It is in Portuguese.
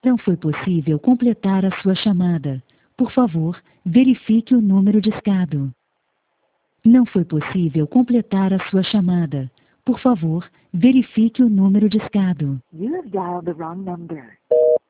Não foi possível completar a sua chamada. Por favor, verifique o número discado. Não foi possível completar a sua chamada. Por favor, verifique o número discado. You have dialed the wrong number.